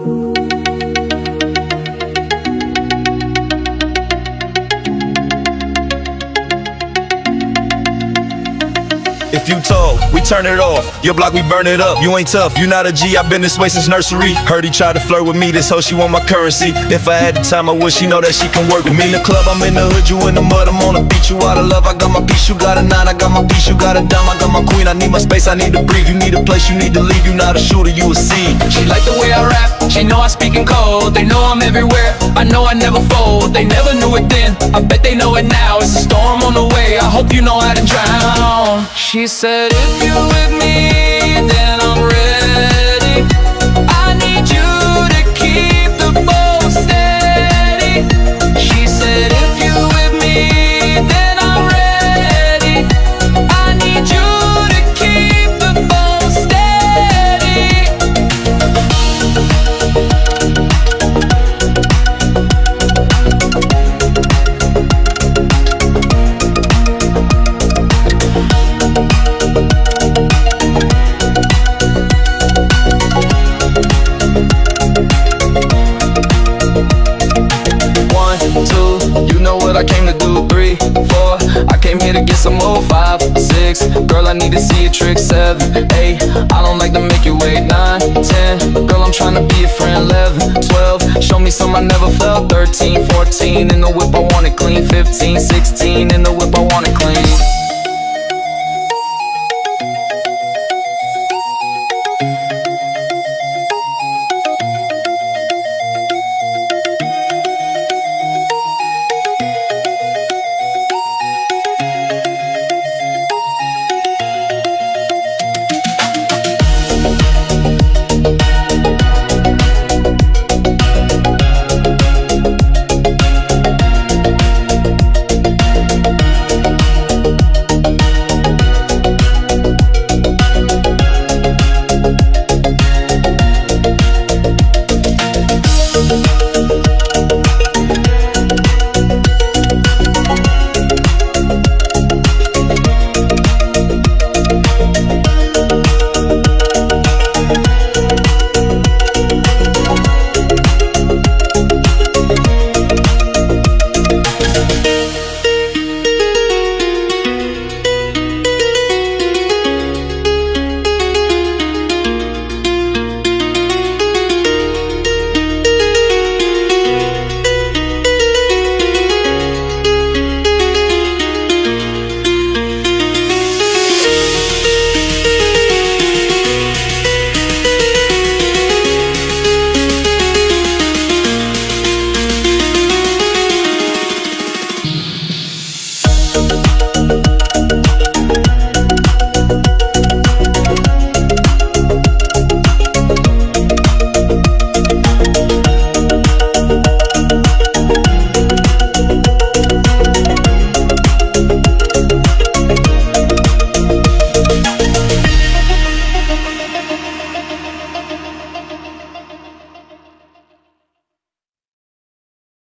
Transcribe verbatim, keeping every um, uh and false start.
If you told, we turn it off. Your block, we burn it up. You ain't tough, you not a G. I've been this way since nursery. Heard he tried to flirt with me, this hoe, she want my currency. If I had the time, I wish she know that she can work with me. In the club, I'm in the hood, you in the mud. I'm on the beat, you out of love. I got my piece, you got a nine. I got my piece, you got a dime. I got my queen, I need my space, I need to breathe. You need a place, you need to leave. You not a shooter, you a seed. She like the way I rap, she know I speak in code. They know I'm everywhere, I know I never fold. They never knew it then, I bet they know it now. It's a storm on the way, I hope you know how to drown. She said, if you with me, then I'm ready. I need you to keep the boat steady. She said, if you with me, then I'm ready. I need you to keep the boat steady. I came to do three, four. I came here to get some more. Five, six. Girl, I need to see a trick. Seven, eight. I don't like to make you wait. Nine, ten. Girl, I'm trying to be a friend. Eleven, twelve. Show me some I never felt. Thirteen, fourteen. In the whip, I want it clean. Fifteen, sixteen. In the whip, I want it clean.